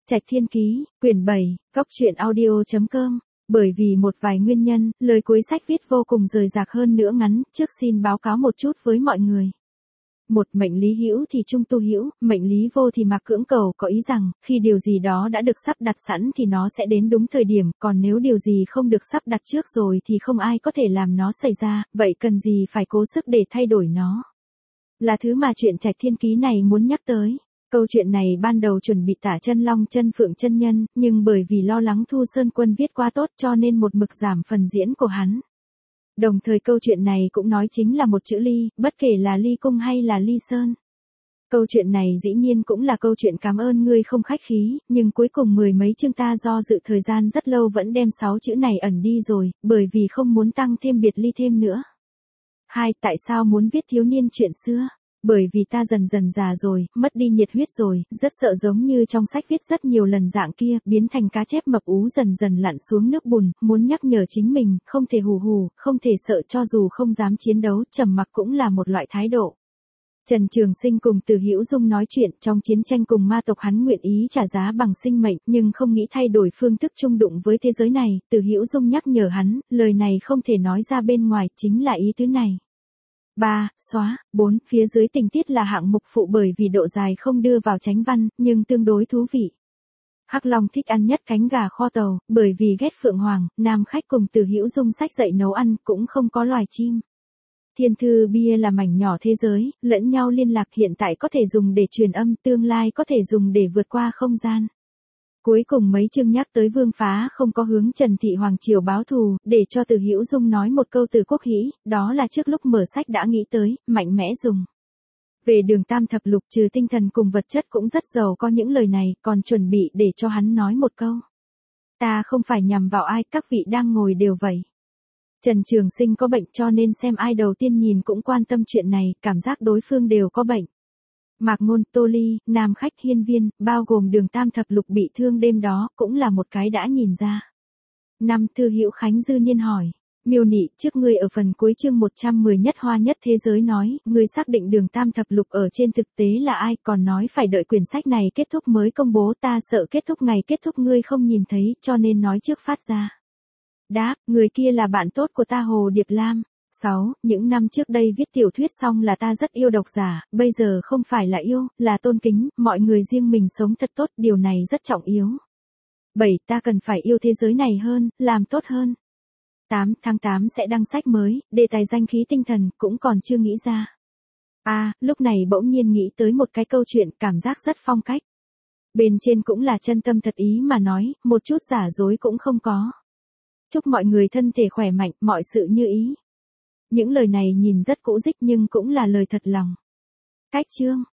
Trạch Thiên Ký, quyển 7, góc truyện audio.com. Bởi vì một vài nguyên nhân, lời cuối sách viết vô cùng rời rạc hơn nữa ngắn, trước xin báo cáo một chút với mọi người. Một, mệnh lý hữu thì trung tu hữu, mệnh lý vô thì mặc cưỡng cầu, có ý rằng, khi điều gì đó đã được sắp đặt sẵn thì nó sẽ đến đúng thời điểm, còn nếu điều gì không được sắp đặt trước rồi thì không ai có thể làm nó xảy ra, vậy cần gì phải cố sức để thay đổi nó. Là thứ mà chuyện Trạch Thiên Ký này muốn nhắc tới. Câu chuyện này ban đầu chuẩn bị tả Chân Long Chân Phượng chân nhân, nhưng bởi vì lo lắng Thu Sơn Quân viết quá tốt cho nên một mực giảm phần diễn của hắn. Đồng thời câu chuyện này cũng nói chính là một chữ ly, bất kể là ly cung hay là ly sơn. Câu chuyện này dĩ nhiên cũng là câu chuyện cảm ơn ngươi không khách khí, nhưng cuối cùng mười mấy chương ta do dự thời gian rất lâu vẫn đem 6 chữ này ẩn đi rồi, bởi vì không muốn tăng thêm biệt ly thêm nữa. 2. Tại sao muốn viết thiếu niên chuyện xưa? Bởi vì ta dần dần già rồi, mất đi nhiệt huyết rồi, rất sợ giống như trong sách viết rất nhiều lần dạng kia, biến thành cá chép mập ú dần dần lặn xuống nước bùn, muốn nhắc nhở chính mình, không thể hù hù, không thể sợ cho dù không dám chiến đấu, trầm mặc cũng là một loại thái độ. Trần Trường Sinh cùng Từ Hữu Dung nói chuyện, trong chiến tranh cùng ma tộc hắn nguyện ý trả giá bằng sinh mệnh, nhưng không nghĩ thay đổi phương thức chung đụng với thế giới này, Từ Hữu Dung nhắc nhở hắn, lời này không thể nói ra bên ngoài, chính là ý tứ này. 3. Xóa. 4. Phía dưới tình tiết là hạng mục phụ bởi vì độ dài không đưa vào chánh văn, nhưng tương đối thú vị. Hắc Long thích ăn nhất cánh gà kho tàu, bởi vì ghét Phượng Hoàng, Nam Khách cùng Từ Hữu Dung sách dạy nấu ăn, cũng không có loài chim. Thiên thư bia là mảnh nhỏ thế giới, lẫn nhau liên lạc hiện tại có thể dùng để truyền âm, tương lai có thể dùng để vượt qua không gian. Cuối cùng mấy chương nhắc tới Vương Phá không có hướng Trần Thị Hoàng Triều báo thù, để cho Từ Hữu Dung nói một câu từ Quốc Hĩ, đó là trước lúc mở sách đã nghĩ tới, mạnh mẽ dùng. Về Đường Tam Thập Lục trừ tinh thần cùng vật chất cũng rất giàu có những lời này, còn chuẩn bị để cho hắn nói một câu. Ta không phải nhằm vào ai, các vị đang ngồi đều vậy. Trần Trường Sinh có bệnh cho nên xem ai đầu tiên nhìn cũng quan tâm chuyện này, cảm giác đối phương đều có bệnh. Mạc Ngôn, Tô Ly, Nam Khách, Hiên Viên, bao gồm Đường Tam Thập Lục bị thương đêm đó, cũng là một cái đã nhìn ra. 5. Thư Hữu Khánh dư nhiên hỏi. Miêu Nị, trước ngươi ở phần cuối chương 110 nhất hoa nhất thế giới nói, ngươi xác định Đường Tam Thập Lục ở trên thực tế là ai, còn nói phải đợi quyển sách này kết thúc mới công bố, ta sợ kết thúc ngày kết thúc ngươi không nhìn thấy, cho nên nói trước phát ra. Đáp, người kia là bạn tốt của ta Hồ Điệp Lam. 6. Những năm trước đây viết tiểu thuyết xong là ta rất yêu độc giả, bây giờ không phải là yêu, là tôn kính, mọi người riêng mình sống thật tốt, điều này rất trọng yếu. 7. Ta cần phải yêu thế giới này hơn, làm tốt hơn. 8. Tháng 8 sẽ đăng sách mới, đề tài danh khí tinh thần, cũng còn chưa nghĩ ra. Lúc này bỗng nhiên nghĩ tới một cái câu chuyện, cảm giác rất phong cách. Bên trên cũng là chân tâm thật ý mà nói, một chút giả dối cũng không có. Chúc mọi người thân thể khỏe mạnh, mọi sự như ý. Những lời này nhìn rất cũ rích nhưng cũng là lời thật lòng. Cách chương